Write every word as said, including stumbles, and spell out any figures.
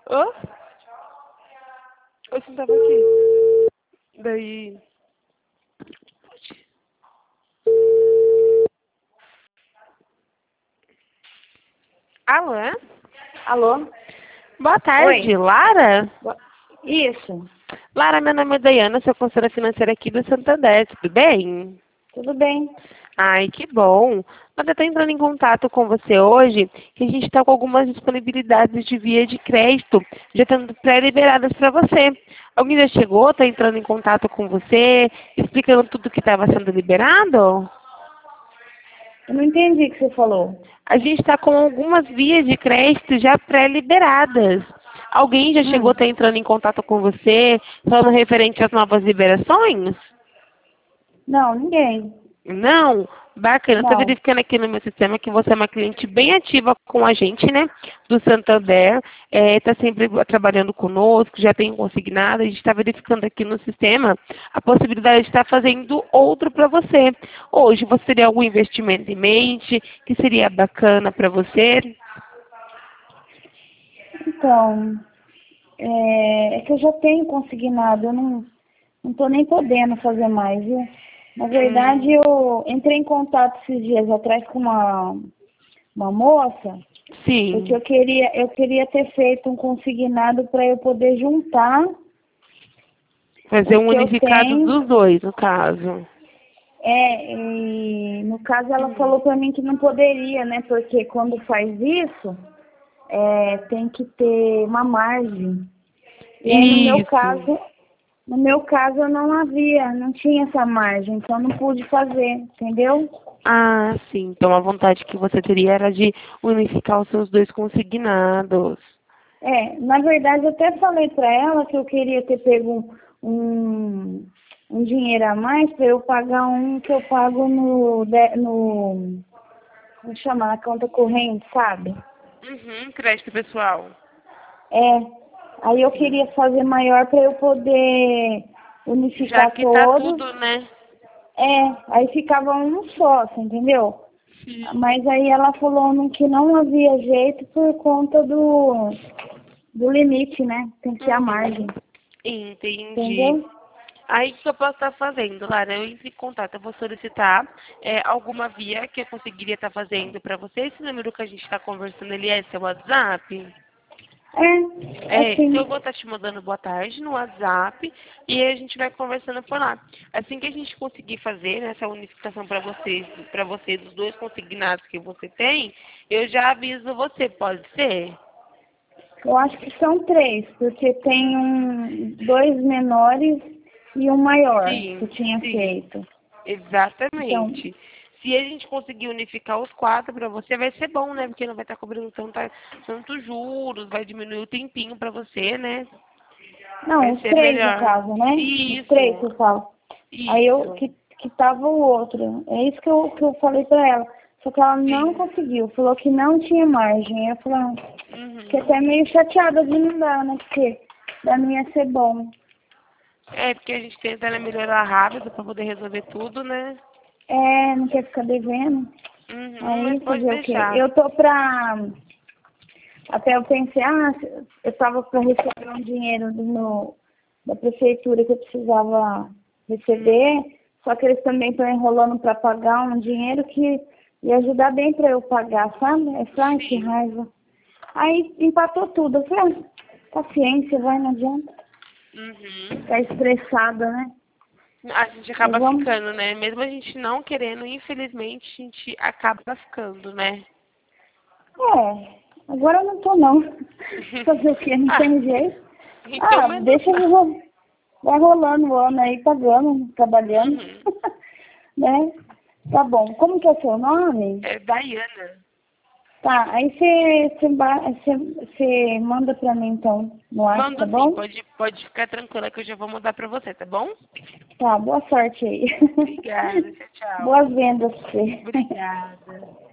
Hã? Eu sentava aqui. Daí... Alô? Alô? Boa tarde, Oi. Lara? Bo- Isso. Lara, meu nome é Dayana, sou conselheira financeira aqui do Santander, tudo bem? Tudo bem. Ai, que bom. Nós estou entrando em contato com você hoje, que a gente está com algumas disponibilidades de via de crédito, já estando pré-liberadas para você. Alguém já chegou, está entrando em contato com você, explicando tudo que estava sendo liberado? Eu não entendi o que você falou. A gente está com algumas vias de crédito já pré-liberadas. Alguém já chegou a Hum. estar entrando em contato com você, falando referente às novas liberações? Não, ninguém. Não? Bacana. Estou Não. verificando aqui no meu sistema que você é uma cliente bem ativa com a gente, né? Do Santander. Está sempre trabalhando conosco, já tem consignado. A gente está verificando aqui no sistema a possibilidade de estar fazendo outro para você. Hoje, você teria algum investimento em mente que seria bacana para você? Então, é, é que eu já tenho consignado, eu não, não tô nem podendo fazer mais, viu? Na verdade, Hum, eu entrei em contato esses dias atrás com uma, uma moça, porque sim. eu queria, eu queria ter feito um consignado para eu poder juntar Fazer os um que eu unificado tenho. dos dois, no caso. É, e no caso ela Hum. falou para mim que não poderia, né? Porque quando faz isso, é, tem que ter uma margem. E aí no meu Isso. caso, no meu caso eu não havia, não tinha essa margem, então não pude fazer, entendeu? Ah, sim. Então a vontade que você teria era de unificar os seus dois consignados. É, na verdade eu até falei para ela que eu queria ter pego um, um dinheiro a mais para eu pagar um que eu pago no, de- no como chama, na conta corrente, sabe? Uhum, crédito pessoal. É, aí eu Sim. queria fazer maior para eu poder Já unificar que tá todos. tudo, né? É, aí ficava um só, você entendeu? Sim. Mas aí ela falou no- que não havia jeito por conta do, do limite, né? Tem que ter a margem, Uhum. Entendi. entendeu? Aí o que eu posso estar fazendo, Lara? Eu entro em contato, eu vou solicitar é, alguma via que eu conseguiria estar fazendo para você. Esse número que a gente está conversando, ele é seu WhatsApp? É, É, então eu assim. vou estar te mandando boa tarde no WhatsApp e a gente vai conversando por lá. Assim que a gente conseguir fazer né, essa unificação para vocês, para você dos dois consignados que você tem, eu já aviso você, pode ser? Eu acho que são três, porque tem um, dois menores e um maior que eu Sim, tinha sim, feito. Então, exatamente. Se a gente conseguir unificar os quatro para você, vai ser bom, né? Porque não vai estar cobrando tanta, tantos juros, vai diminuir o tempinho para você, né? não, Vai os ser três no melhor. caso, né? Os três Isso, que eu falo. Aí eu isso. que, que tava o outro. É isso que eu, que eu falei pra ela. Só que ela não Sim. conseguiu. Falou que não tinha margem. Aí eu falei, ah, fiquei Uhum. até meio chateada de não dar, né? Porque da minha ia ser bom. É, porque a gente tenta né, melhorar rápido para poder resolver tudo, né? É, não quer ficar devendo. Uhum, mas Aí pode fazer o quê? deixar. Eu tô pra. Até eu pensei, ah, eu tava pra receber um dinheiro do meu, da prefeitura que eu precisava Hum, receber, só que eles também estão enrolando para pagar um dinheiro que ia ajudar bem para eu pagar, sabe? Eu falei, ai, que sim. raiva. Aí empatou tudo. Eu falei, ah, paciência, vai, não adianta. Uhum. Ficar estressada, né? A gente Mas acaba vamos. ficando, né? Mesmo a gente não querendo, infelizmente, a gente acaba ficando, né? É, agora eu não tô não. Fazer o quê? Não ah, tem jeito. então Ah, menos deixa eu mal. ro- vai rolando o ano aí, pagando, trabalhando. Uhum. Né? Tá bom. Como que é o seu nome? É Dayana. Tá, aí você manda pra mim então no WhatsApp, tá Mando sim, bom? pode, pode ficar tranquila que eu já vou mandar pra você, tá bom? Tá, boa sorte aí. Obrigada, tchau, tchau. Boas vendas pra você. Obrigada.